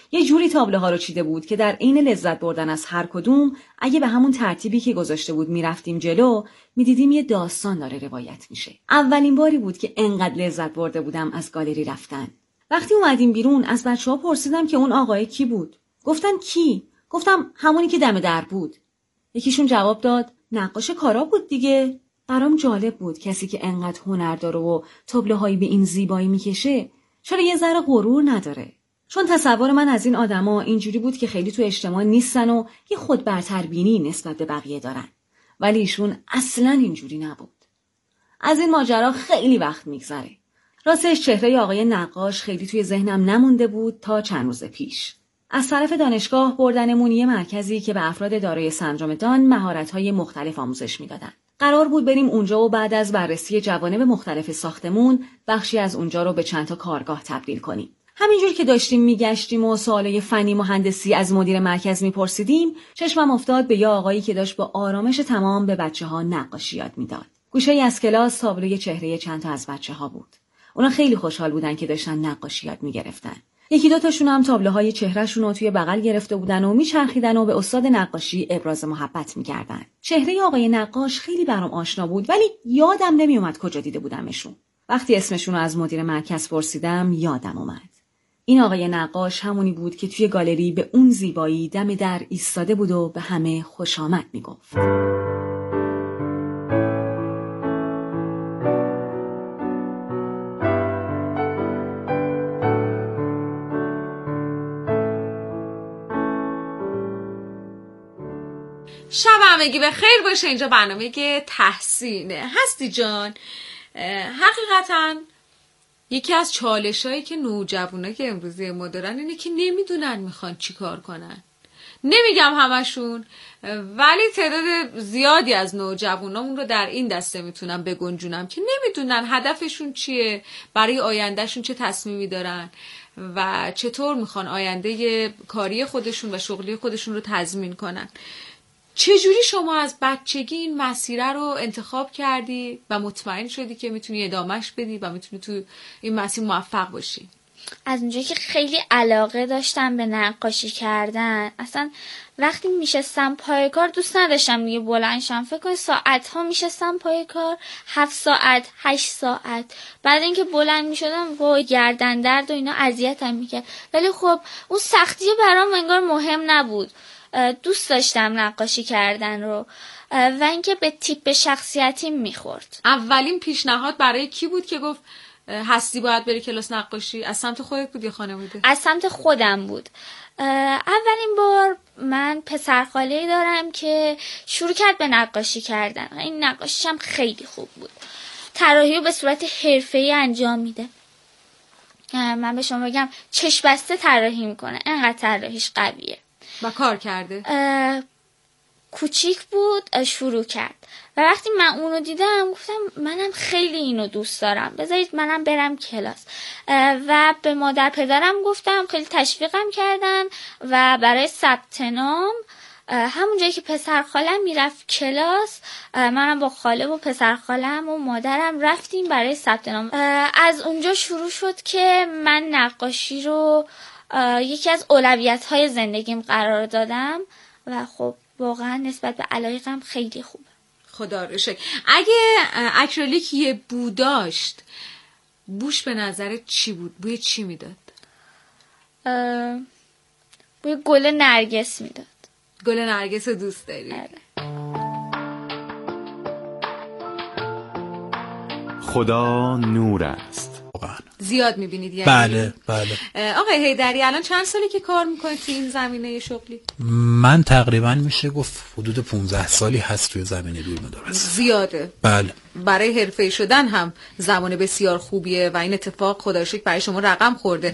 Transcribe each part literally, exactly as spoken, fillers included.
یه جوری تابلوها رو چیده بود که در عین لذت بردن از هر کدوم، اگه به همون ترتیبی که گذاشته بود میرفتیم جلو، میدیدیم یه داستان داره روایت میشه. اولین باری بود که انقدر لذت برده بودم از گالری رفتن. وقتی اومدیم بیرون از بچه‌ها پرسیدم که اون آقای کی بود. گفتن کی؟ گفتم همونی که دم در بود. یکیشون جواب داد نقاش کارا بود دیگه. برام جالب بود کسی که انقدر هنر داره و تابلوهایی به این زیبایی میکشه چرا یه ذره غرور نداره. چون تصور من از این آدما اینجوری بود که خیلی تو اجتماع نیستن و یه خود برتربینی نسبت به بقیه دارن، ولی ایشون اصلاً اینجوری نبود. از این ماجرا خیلی وقت میگذره. راستش چهره آقای نقاش خیلی توی ذهنم نمونده بود تا چند روز پیش. از طرف دانشگاه بردنمون یه مرکزی که به افراد دارای سندرم دان مهارت‌های مختلف آموزش میدادن. قرار بود بریم اونجا و بعد از بررسی جوانب مختلف ساختمون بخشی از اونجا رو به چند تا کارگاه تبدیل کنیم. همینجور که داشتیم میگشتیم و سوالای فنی مهندسی از مدیر مرکز میپرسیدیم، چشمم افتاد به یه آقایی که داشت با آرامش تمام به بچه‌ها نقاشی یاد میداد. گوشه‌ای از کلاس تابلوی چهره چند تا از بچه‌ها بود. اونا خیلی خوشحال بودن که داشتن نقاشی یاد میگرفتن. یکی دو تاشون هم تابلوهای چهرهشون رو توی بغل گرفته بودن و میچرخیدن و به استاد نقاشی ابراز محبت میکردن. چهره آقای نقاش خیلی برام آشنا بود، ولی یادم نمیومد کجا دیده بودمشون. وقتی اسمشون رو از مدیر مرکز پرسیدم یادم اومد. این آقای نقاش همونی بود که توی گالری به اون زیبایی دم در ایستاده بود و به همه خوش آمد میگفت. شب همگی به خیر باشه. اینجا برنامه که تحسینه. هستی جان، حقیقتاً یکی از چالشایی که نوجوانا که امروزی ما دارن اینه که نمیدونن میخوان چی کار کنن. نمیگم همشون، ولی تعداد زیادی از نوجوانا اون رو در این دسته میتونم بگنجونم که نمیدونن هدفشون چیه، برای آیندهشون چه تصمیمی دارن و چطور میخوان آینده کاری خودشون و شغلی خودشون رو تضمین کنن. چجوری شما از بچگی این مسیر رو انتخاب کردی و مطمئن شدی که میتونی ادامهش بدی و میتونی تو این مسیر موفق باشی؟ از اونجایی که خیلی علاقه داشتم به نقاشی کردن، اصلا وقتی میشستم پای کار دوست نداشتم دیگه بلند شم. فکر کنید ساعت ها میشستم پای کار، هفت ساعت، هشت ساعت. بعد اینکه بلند میشدم با گردن درد و اینا اذیتم میکرد، ولی خب اون سختی برام انگار مهم نبود. دوست داشتم نقاشی کردن رو و اینکه به تیپ شخصیتی میخورد. اولین پیشنهاد برای کی بود که گفت هستی باید بری کلاس نقاشی؟ از سمت خودت بود یا خانواده؟ از سمت خودم بود. اولین بار من پسرخاله‌ای دارم که شروع کرد به نقاشی کردن. این نقاشیش هم خیلی خوب بود. طراحی رو به صورت حرفه‌ای انجام میده. من به شما بگم چشم بسته طراحی میکنه، انقدر طراحیش قویه. و کار کرده؟ کوچیک بود شروع کرد و وقتی من اونو دیدم گفتم منم خیلی اینو دوست دارم، بذارید منم برم کلاس. و به مادر پدرم گفتم، خیلی تشویقم کردن و برای ثبت نام همون جایی که پسر خالم میرفت کلاس، منم با خاله و پسر خالم و مادرم رفتیم برای ثبت نام. از اونجا شروع شد که من نقاشی رو یکی از اولویت‌های زندگیم قرار دادم و خب واقعا نسبت به علایقم خیلی خوبه. خدا رو شکر. اگه اکریلیک یه بو داشت، بوش به نظرت چی بود؟ بوی چی میداد؟ بوی گل نرگس میداد. گل نرگس رو دوست داری؟ اره. خدا نور است. زیاد میبینید یعنی؟ بله بله. آقای حیدری الان چند سالی که کار میکنید توی این زمینه شغلی؟ من تقریبا میشه گفت حدود پانزده سالی هست توی زمینه دوربین‌درازی. زیاده. بله. برای حرفه‌ای شدن هم زمان بسیار خوبیه و این اتفاق خدا رو شکر برای شما رقم خورده.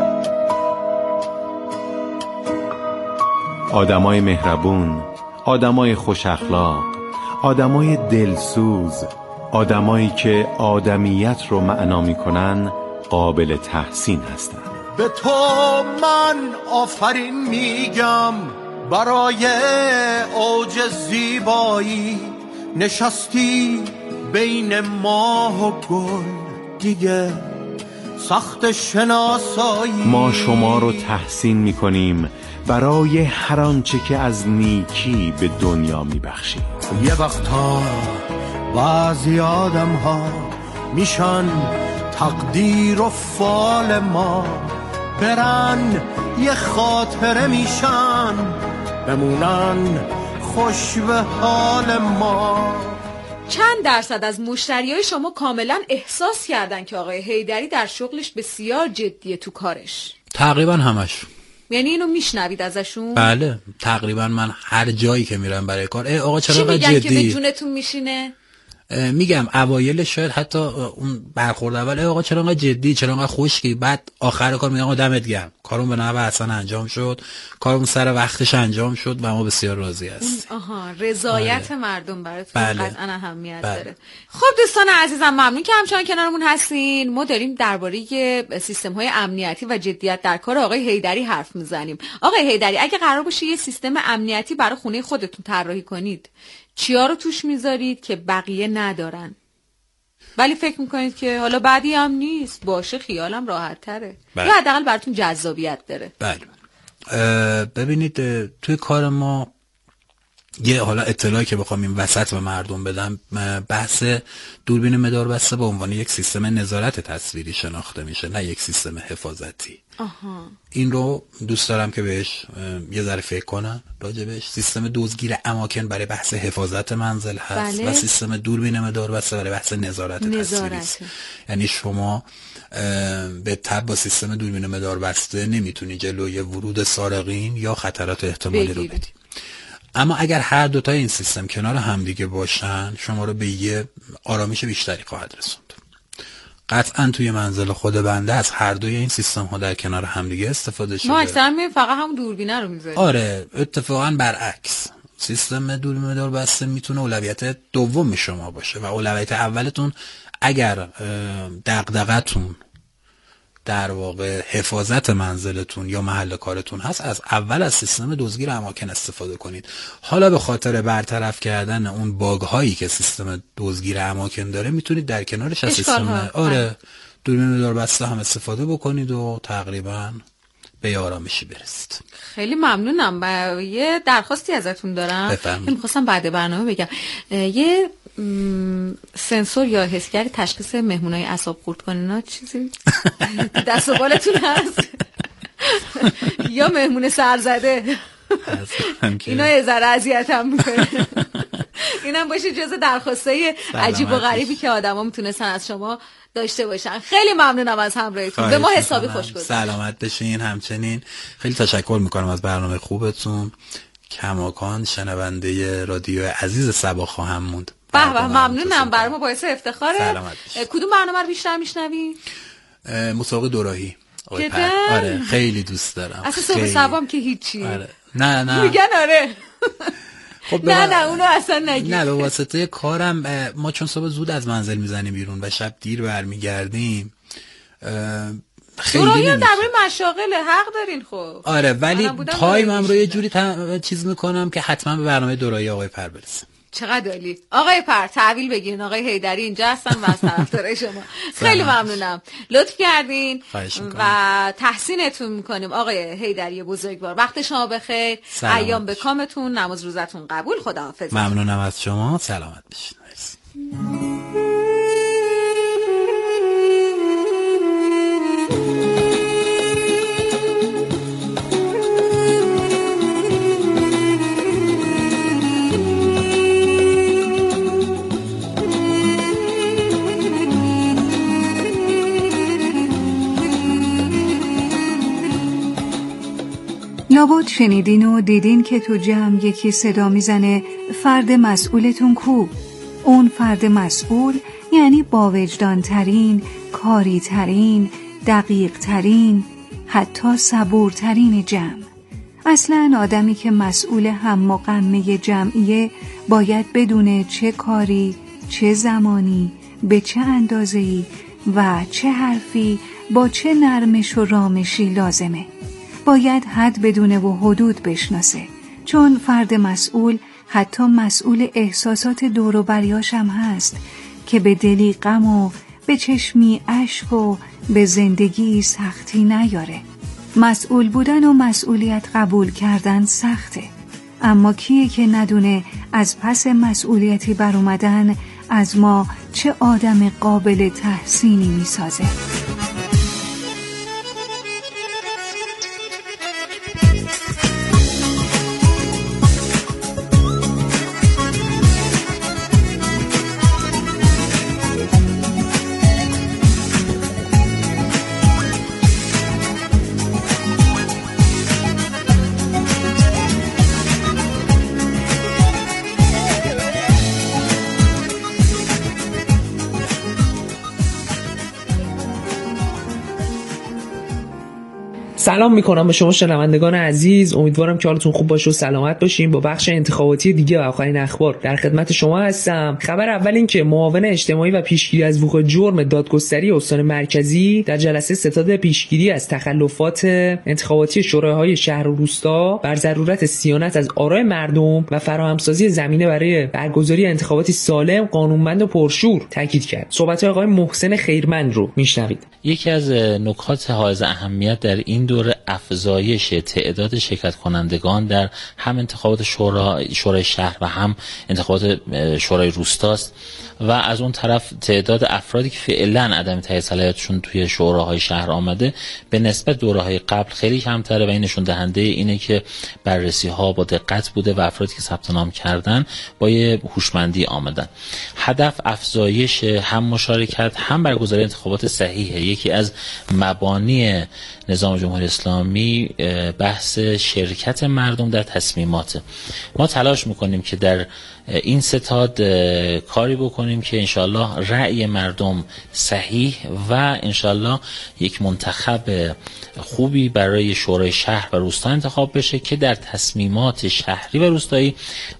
آدمای مهربون، آدمای خوش اخلاق، آدمای دلسوز، آدمایی که آدمیت رو معنا میکنن قابل تحسین هستن. به تو من آفرین میگم، برای اوج زیبایی نشستی بین ماه و گل، دیگه سخت شناسایی. ما شما رو تحسین میکنیم برای هر آنچه که از نیکی به دنیا میبخشید. یه وقتا بعضی آدم ها میشن تقدیر و فال ما، برن یه خاطره میشن بمونن خوش به حال ما. چند درصد از مشتریای شما کاملا احساس کردن که آقای حیدری در شغلش بسیار جدیه تو کارش؟ تقریبا همشون. یعنی اینو میشنوید ازشون؟ بله تقریبا من هر جایی که میرم برای کار ای آقا چرا اینقدر جدی؟ چی میگن که به جونتون میشینه؟ میگم اوایل شاید حتی اون برخورد اول ای آقا چرا انقدر جدی، چرا انقدر خشکی، بعد آخر کار میگم آقا دمت گرم، کارون به نحو حسن انجام شد، کارون سر وقتش انجام شد و ما بسیار راضی هستیم. آها رضایت آره. مردم براتون بله. قطعا اهمیت بله. داره. خب دوستان عزیزم ممنون که همچنان کنارمون هستین. ما داریم درباره سیستم های امنیتی و جدیت در کار آقای حیدری حرف میزنیم. آقای حیدری اگه قرار باشه یه سیستم امنیتی برای خونه خودتون طراحی کنید چیا رو توش میذارید که بقیه ندارن ولی فکر میکنید که حالا بعدی هم نیست باشه خیالم راحت تره بله. یا حداقل براتون جذابیت داره؟ بله ببینید توی کار ما یه حالا اطلاعی که بخوام این وسط به مردم بدم، بحث دوربین مداربسته به عنوان یک سیستم نظارت تصویری شناخته میشه، نه یک سیستم حفاظتی. آها. این رو دوست دارم که بهش یه ذره فکر کنن راجبش. سیستم دزدگیر اماکن برای بحث حفاظت منزل هست بله. و سیستم دوربین مداربسته برای بحث نظارت, نظارت. تصویری است. یعنی شما به تبع با سیستم دوربین مداربسته نمیتونی جلوی ورود سارقین یا خطرات احتمالی بگیر. رو بدی. اما اگر هر دوتا این سیستم کنار همدیگه باشن شما رو به یه آرامش بیشتری خواهد رسوند. قطعا توی منزل خود بنده از هر دوی این سیستم ها در کنار همدیگه استفاده شده. ما اکثرا می‌بینیم فقط هم دوربینه رو می‌ذاریم. آره اتفاقا برعکس سیستم دوربین مداربسته میتونه اولویت دوم شما باشه و اولویت اولتون اگر دغدغتون در واقع حفاظت منزلتون یا محل کارتون هست از اول از سیستم دزدگیر اماکن استفاده کنید. حالا به خاطر برطرف کردن اون باگ هایی که سیستم دزدگیر اماکن داره میتونید در کنارش از سیستم آره دوربین مداربسته هم استفاده بکنید و تقریبا به آرامشی برسید. خیلی ممنونم. با یه درخواستی ازتون دارم. می‌خواستم بعد برنامه بگم یه م... سنسور یا حسگر تشخیص مهمونای اعصاب خورد کنینا چیزی دست و بالتون هست یا مهمون سرزده اینا یه ذره اذیتم میکنه. اینم باشه جز درخواستای عجیب و غریبی که آدما میتونستن از شما داشته باشن. خیلی ممنونم از همراهیتون. به ما حسابی خوش گذشت. سلامت بشین. همچنین خیلی تشکر میکنم از برنامه خوبتون. کماکان شنونده رادیو عزیز صبا خواهم موند. به به ممنونم. برای ما باعث افتخاره. سلامت بشین. کدوم برنامه رو بیشتر میشنوی؟ مسابقه دوراهی. آره خیلی دوست دارم. اصلا صبح صبام که هیچی. آره. نه نه میگن آره. خب نه نه اونو اصلا نگید. نه به واسطه کارم ما چون صبح زود از منزل میزنیم بیرون و شب دیر برمیگردیم خیلی دوراهی هم درباره مشاغله حق دارین. خب آره ولی تایمم رو یه جوری تا... چیز میکنم که حتما به برنامه دوراهی آقای پر برسیم. چقدر عالی. آقای پر تحویل بگیرین. آقای حیدری اینجا هستن و از طرفدارای شما. خیلی ممنونم. لطف کردین و تحسینتون میکنیم آقای حیدری بزرگوار. وقت شما بخیر. ایام به کامتون. نماز روزتون قبول. خداحافظ. ممنونم از شما. سلامت باشین. لابد شنیدین و دیدین که تو جمع یکی صدا میزنه فرد مسئولتون کو؟ اون فرد مسئول یعنی با وجدان ترین، کاری ترین، دقیق ترین، حتی صبور ترین جمع. اصلاً آدمی که مسئول هم و غمه جمعیه باید بدونه چه کاری، چه زمانی، به چه اندازه‌ای و چه حرفی با چه نرمش و رامشی لازمه. باید حد بدونه و حدود بشناسه، چون فرد مسئول حتی مسئول احساسات دور و بریاش هم هست که به دلی غم و به چشمی اشک و به زندگی سختی نیاره. مسئول بودن و مسئولیت قبول کردن سخته، اما کیه که ندونه از پس مسئولیتی بر اومدن از ما چه آدم قابل تحسینی میسازه. سلام میکنم به شما شنوندگان عزیز، امیدوارم که حالتون خوب باشه و سلامت باشین. با بخش انتخاباتی دیگه و آخرین اخبار در خدمت شما هستم. خبر اول این که معاون اجتماعی و پیشگیری از وقوع جرم دادگستری استان مرکزی در جلسه ستاد پیشگیری از تخلفات انتخاباتی شوراهای شهر و روستا بر ضرورت صیانت از آراء مردم و فراهمسازی زمینه برای برگزاری انتخاباتی سالم، قانونمند و پرشور تاکید کرد. صحبت آقای محسن خیرمند رو میشنوید. یکی از نکات حائز اهمیت در این دوره افزایش تعداد شرکت کنندگان در هم انتخابات شورا شورای شهر و هم انتخابات شورای روستاست و از اون طرف تعداد افرادی که فعلا عدم تایید صلاحیتشون توی شوراهای شهر آمده به نسبت دوره‌های قبل خیلی کمتره و این نشون دهنده اینه که بررسی ها با دقت بوده و افرادی که ثبت نام کردن با یه هوشمندی آمدن. هدف افزایش هم مشارکت هم برگزاری انتخابات صحیحه. یکی از مبانی نظام جمهوری اسلامی بحث شرکت مردم در تصمیمات. ما تلاش میکنیم که در این ستاد کاری بکنیم که انشالله رأی مردم صحیح و انشالله یک منتخب خوبی برای شورای شهر و روستا انتخاب بشه که در تصمیمات شهری و روستایی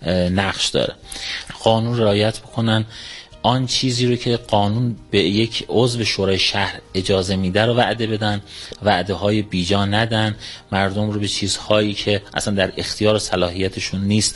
نقش داره. قانون رعایت بکنن، آن چیزی رو که قانون به یک عضو شورای شهر اجازه میده رو وعده بدن، وعده های بیجا ندن، مردم رو به چیزهایی که اصلا در اختیار و صلاحیتشون نیست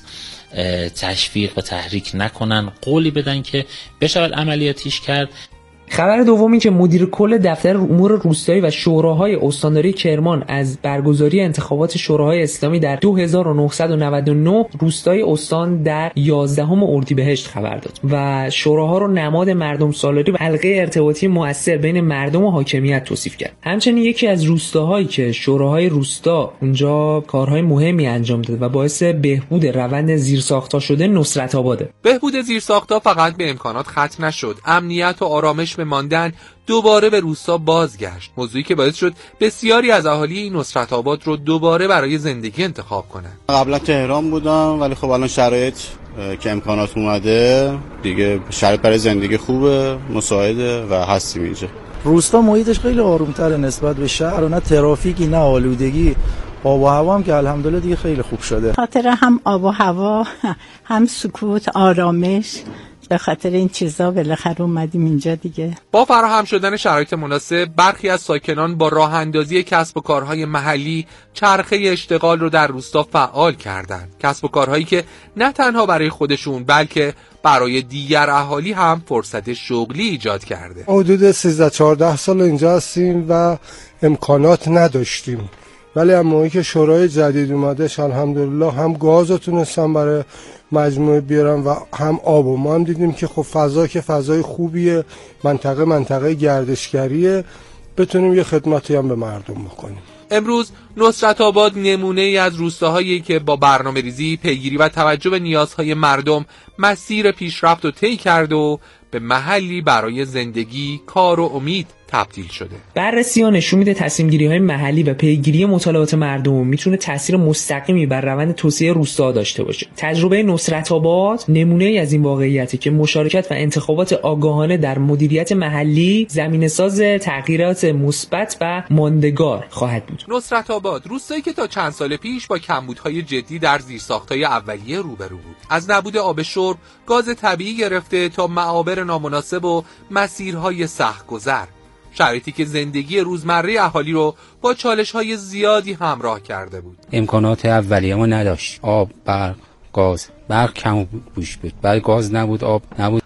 تشویق و تحریک نکنن، قولی بدن که بشود عملیاتیش کرد. خبر دومی که مدیر کل دفتر امور روستایی و شوراهای استانداری کرمان از برگزاری انتخابات شوراهای اسلامی در دو هزار و نهصد و نود و نه روستای استان در یازدهم اردیبهشت خبر داد و شوراها رو نماد مردم سالاری و حلقه ارتباطی مؤثر بین مردم و حاکمیت توصیف کرد. همچنین یکی از روستاهایی که شوراهای روستا اونجا کارهای مهمی انجام داد و باعث بهبود روند زیرساخت‌ها شده نصرت آباده. بهبود زیرساخت‌ها فقط به امکانات ختم نشد، امنیت و آرامش به ماندن دوباره به روستا بازگشت، موضوعی که باعث شد بسیاری از اهالی این نصرت آباد رو دوباره برای زندگی انتخاب کنن. قبلا تهران بودم ولی خب الان شرایط که امکانات اومده دیگه، شرایط برای زندگی خوبه، مساعده و هستیم اینجا. روستا محیطش خیلی آرومتره نسبت به شهر و نه ترافیکی نه آلودگی. آب و هوا هم که الحمدلله دیگه خیلی خوب شده. خاطر هم آب و هوا هم سکوت، آرامش، به خاطر این چیزا بالاخره اومدیم اینجا دیگه. با فراهم شدن شرایط مناسب برخی از ساکنان با راه اندازی کسب و کارهای محلی چرخه اشتغال رو در روستا فعال کردند. کسب و کارهایی که نه تنها برای خودشون بلکه برای دیگر اهالی هم فرصت شغلی ایجاد کرده. حدود سیزده چهارده سال اینجا هستیم و امکانات نداشتیم، ولی اما که شورای جدید اومدش الحمدلله هم گاز رو تونستم برای مجموعه بیارم و هم آب و ما هم دیدیم که خب فضا که فضای خوبیه، منطقه منطقه گردشگریه، بتونیم یه خدمتی هم به مردم بکنیم. امروز نصرت آباد نمونه ای از روستاهایی که با برنامه‌ریزی، پیگیری و توجه به نیازهای مردم مسیر پیشرفت رو طی کرد و به محلی برای زندگی، کار و امید تبدیل شده. بررسی‌ها نشون میده تصمیم‌گیری‌های محلی و پیگیری مطالبات مردم میتونه تاثیر مستقیمی بر روند توسعه روستا داشته باشه. تجربه نصرت آباد نمونه‌ای از این واقعیته که مشارکت و انتخابات آگاهانه در مدیریت محلی زمینه‌ساز تغییرات مثبت و ماندگار خواهد بود. نصرت آباد روستایی که تا چند سال پیش با کمبودهای جدی در زیرساخت‌های اولیه روبرو بود. از نبود آب شرب، گاز طبیعی گرفته تا معابر نامناسب و مسیرهای سخت‌گذر، شرایطی که زندگی روزمره اهالی رو با چالش‌های زیادی همراه کرده بود. امکانات اولیه ما نداشت. آب، برق، گاز. برق کم بود، بود. برای گاز نبود، آب نبود.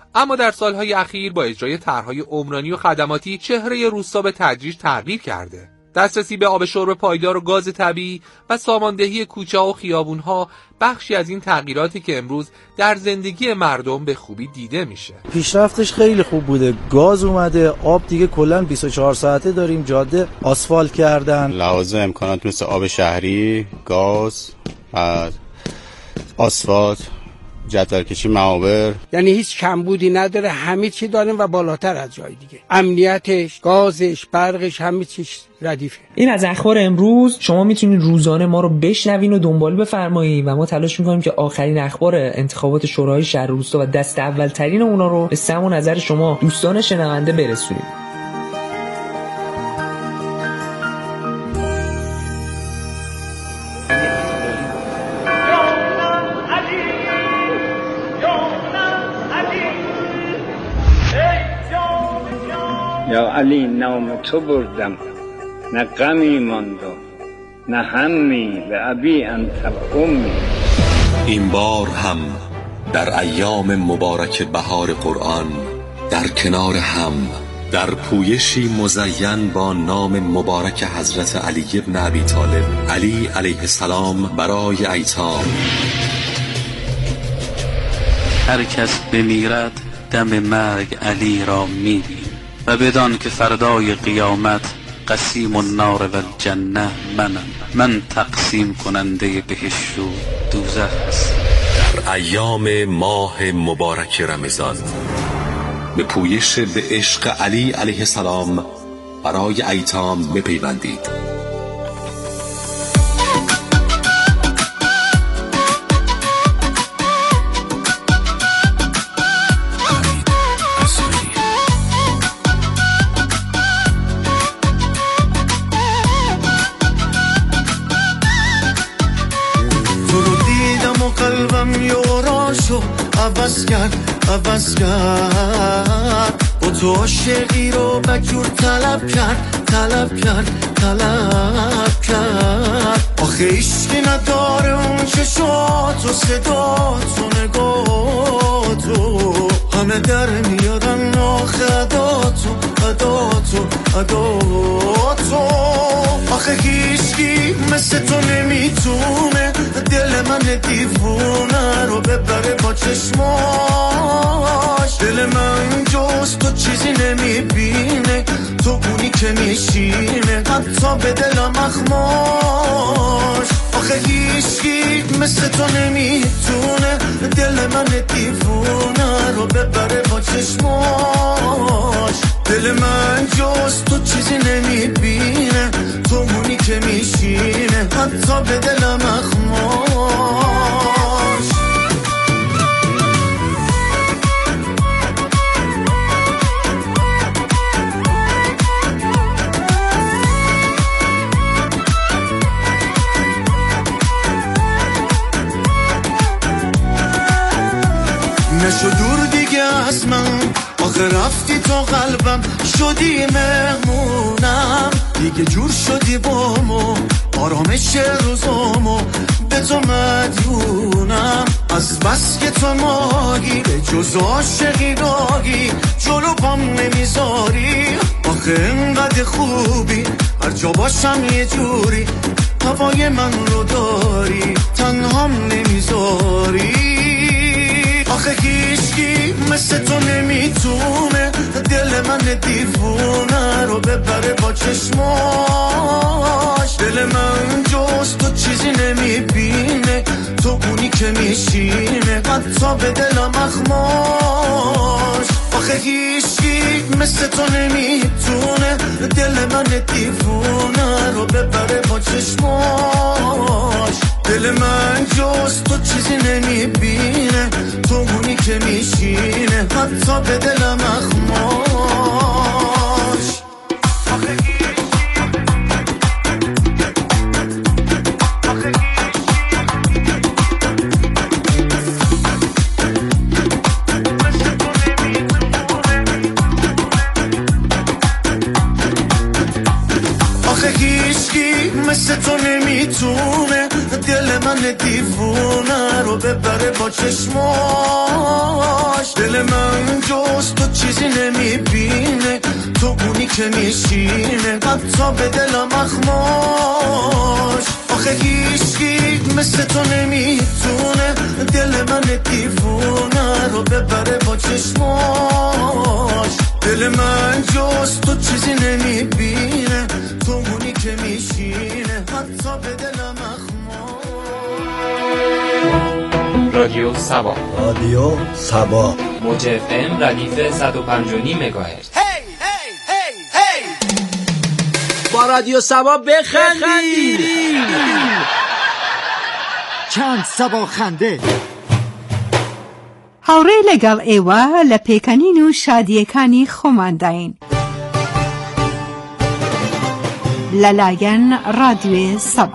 اما در سالهای اخیر با اجرای طرح‌های عمرانی و خدماتی چهره روستا به تدریج تغییر کرده. دسترسی به آب شرب پایدار و گاز طبیعی و ساماندهی کوچه‌ها و خیابون‌ها بخشی از این تغییراتی که امروز در زندگی مردم به خوبی دیده میشه. پیشرفتش خیلی خوب بوده، گاز اومده، آب دیگه کلاً بیست و چهار ساعته داریم، جاده آسفالت کردن. لحاظ امکانات مثل آب شهری، گاز، آسفالت، جدول کشی معابر، یعنی هیچ کمبودی نداره، همه چی داریم و بالاتر از جای دیگه. امنیتش، گازش، برقش، همه چیش ردیفه. این از اخبار امروز. شما میتونید روزانه ما رو بشنوین و دنبال بفرمایید و ما تلاش میکنیم که آخرین اخبار انتخابات شورای شهر روستا و دست اول ترین اونا رو به سمع و نظر شما دوستان شنونده برسونیم. یا علی نام تو بردم، نه غمی ماند نه همی، به ابی انت و امی. این بار هم در ایام مبارک بهار قرآن در کنار هم در پویشی مزین با نام مبارک حضرت علی ابن ابی طالب علی علیه السلام برای ایتام. هر کس بمیرد دم مرگ علی را می‌بینی و بدان که فردای قیامت قسیم النار و الجنه منم، من تقسیم کننده بهشت و دوزخ است. در ایام ماه مبارک رمضان به پویش به عشق علی علیه السلام برای ایتام بپیوندید. عوض کرد عوض کرد و تو عاشقی رو بجور طلب کرد طلب کرد طلب کرد. آخه عشقی نداره اون چشات و صدات و نگات و همه در میادن آخه عداتو عداتو عداتو. آخه هیچکی مثل تو نمیتونه دل من دیوونه رو ببره با چشماش. دل من جز تو چیزی نمیبینه، تو اونی که میشینه حتی به دلم اخماش. آخه هیچکی مثل تو نمیتونه دل من دیوونه رو ببره با چشماش. دل من جز تو چیزی نمیبینه، تو اونی که میشینه حتی به دلم اخماش. نشو دور دیگه از من، آخه رفتی تو قلبم شدی مهمونم. دیگه جور شدی بامو آرامش روزامو به تو مدیونم. از بس که تو ماهی به جز عاشقی راهی جلو پام نمیذاری. آخه انقدر خوبی هر جا باشم یه جوری هوای من رو داری تنهام نمیذاری. آخه هیچکی مثل تو نمیتونه دل من دیوونه رو ببره با چشماش. دل من جز تو چیزی نمیبینه، تو اونی که میشینه حتی به دلم اخماش. آخه هیچکی مثل تو نمیتونه دل من دیوونه رو ببره با چشماش. دل من جز تو چیزی نمیبینه، تو اونی که میشینه حتی به دلم اخماش. آخه هیچکی مثل تو نمیتونه دل من من دیوونه رو ببره با چشماش. دل من جز تو چیزی نمیبینه، تو اونی که میشینه حتی به دلم اخماش. آخه هیچکی مثل تو نمیتونه دل من دیوونه رو ببره با چشماش. دل من جز تو چیزی نمیبینه، تو اونی که میشینه حتی به دلم اخماش. رادیو سبا، رادیو سبا، موج اف ام ردیف صد و پنج و نیم مگاهرتز. با رادیو سبا بخندید. چند سبا خنده. هاوره لگل ایوه لپیکنین و شادیکانی خماندین. للاگن رادیو سبا.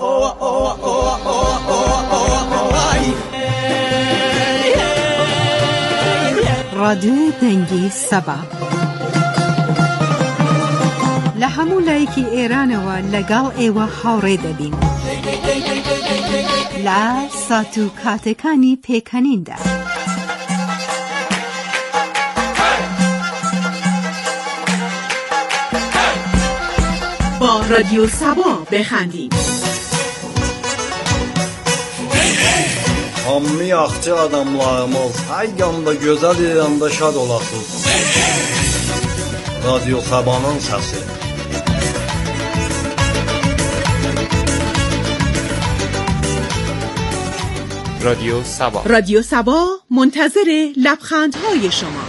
رادیو دنگی سبا. لهمو لایکی ایران و لگل ایوه هاوره دبین. لا ساتو کاتکانی پیکنین ده. با رادیو سبا بخندیم. Hammi axçı adamlarımız, hər yanda gözəl, yanda şad olasınız. Radyo Sabah'ın səsi. رادیو سبا. رادیو سبا منتظر لبخندهای شما.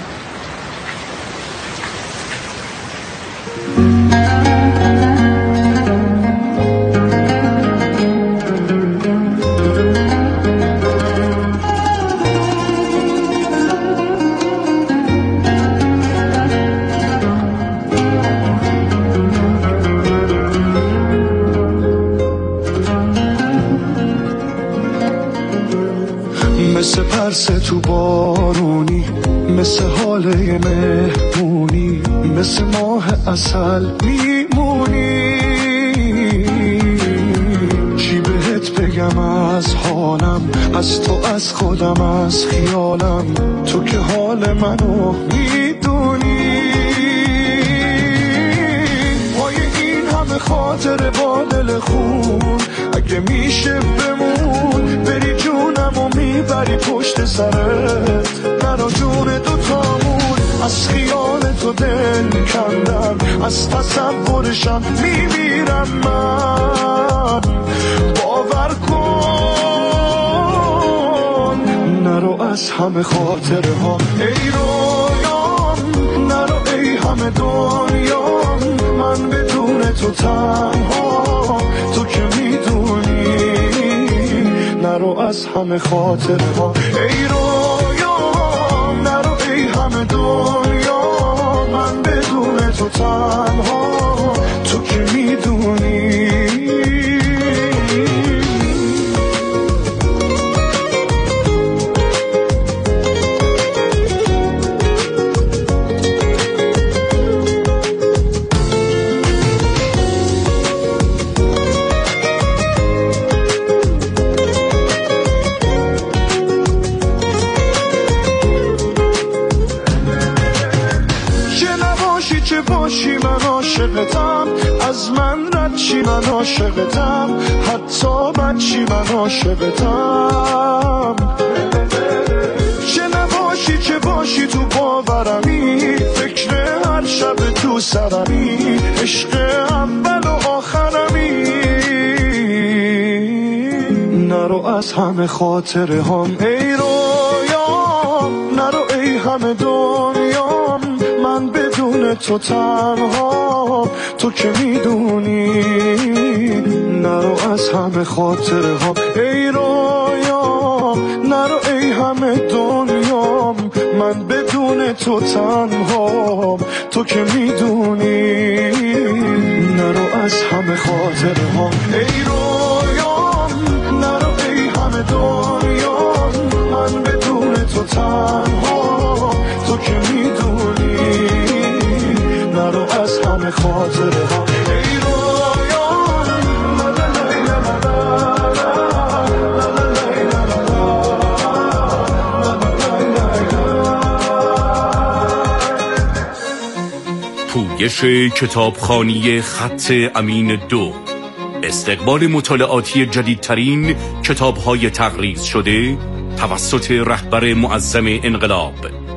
مثل پرس تو بارونی، مثل حاله مهمونی، مثل ماه عسل میمونی. چی بهت بگم از حالم، از تو، از خودم، از خیالم، تو که حال منو میدونی. پای این همه خاطر با دل خون، اگه میشه بمون بری جونم و میبری پشت سرت، نرا جون دوتامون. از خیال تو دل کندم، از تصورشم میمیرم من. باور کن نرو از همه خاطره ها ای رویام، نرو ای همه دنیام، من بدون تو تنها، تو که میدونی. نرو از همه خاطره ها ای رویام، نرو ای همه دنیا، من بدون تو تنها، تو که میدونی. باشی من عاشقتم، از من رد چی من عاشقتم، حتی بد چی من عاشقتم. چه نباشی چه باشی تو باورمی، فکر هر شب تو سرمی، عشق اول و آخرمی. نرو از همه خاطره هم ای رویام، نرو ای همه دنیام، من بدون تو تنها، تو که میدونی. نرو از همه خاطره ها ای رویام، نرو ای همه دنیام، من بدون تو تنها، تو که میدونی. نرو از همه خاطره ها ای رویام، نرو ای همه دنیام، من بدون تو تنها، تو که میدونی. نرو از همه خاطره ها ای رویام، لا لا لا لا لا لا. پویش کتابخوانی خط امین دو، استقبال مطالعاتی جدیدترین کتاب‌های تقریض شده توسط رهبر معظم انقلاب.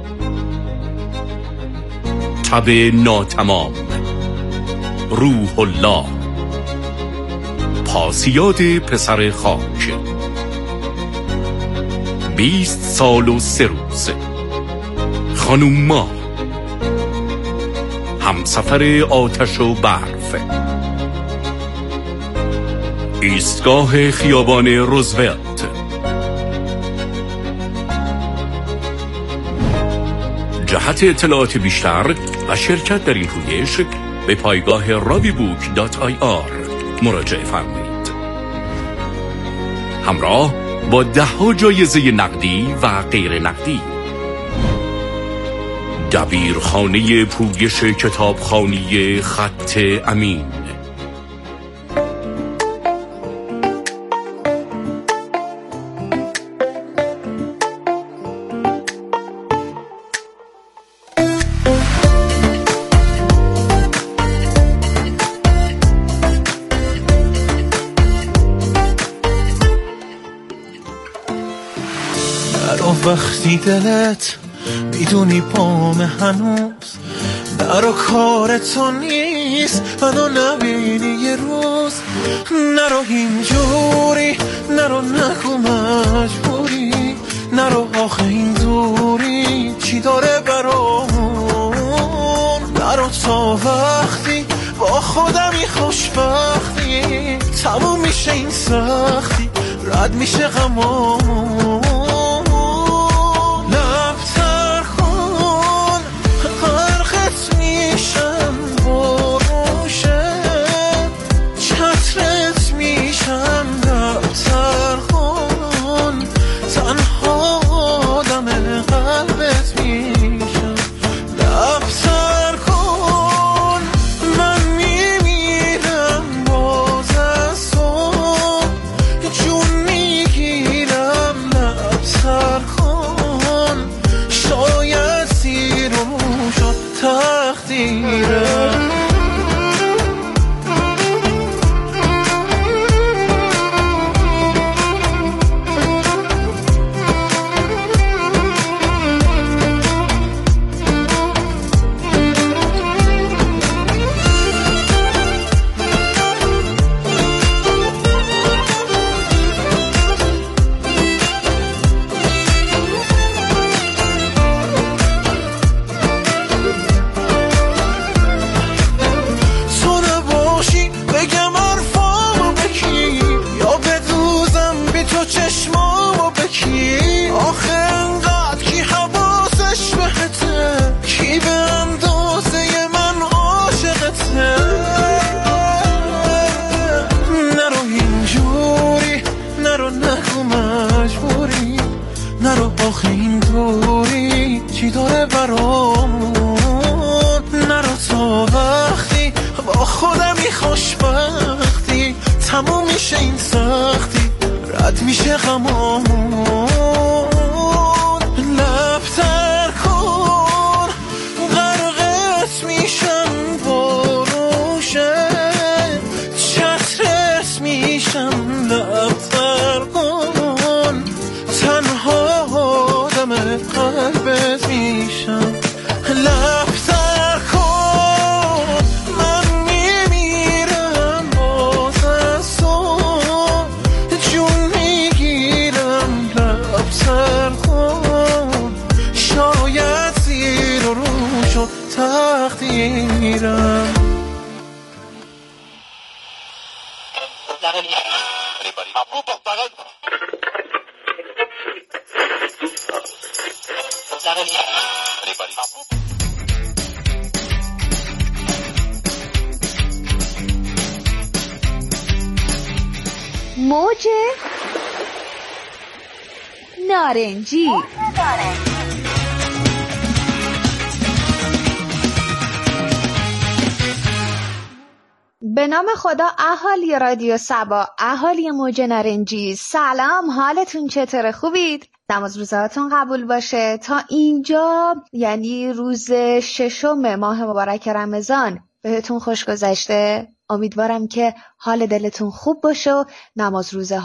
تب ناتمام، روح الله، پاسیاد پسر خاک، بیست سال و سه روز، خانوم ما، همسفر آتش و برف، ایستگاه خیابان روزولت، جهت اطلاعات بیشتر و شرکت در این پویش به پایگاه رابی بوک دات آی آر مراجعه فرمایید. همراه با ده ها جایزه نقدی و غیر نقدی. دبیرخانه پویش کتابخوانی خط امین. وقتی دلت میدونی پام هنوز برا کار تو نیست، منو نبینی یه روز، نرو اینجوری، نرو نگو مجبوری، نرو آخه این دوری چی داره برامون، نرو تا وقتی با خودمی خوشبختی تموم میشه این سختی، رد میشه غمامون. موج نارنجی. به نام خدا اهالی رادیو صبا، اهالی موج نارنجی، سلام، حالتون چطوره؟ خوبید؟ نماز روزهاتون قبول باشه. تا اینجا یعنی روز ششم ماه مبارک رمضان بهتون خوش گذشته؟ امیدوارم که حال دلتون خوب باشه و نماز روزه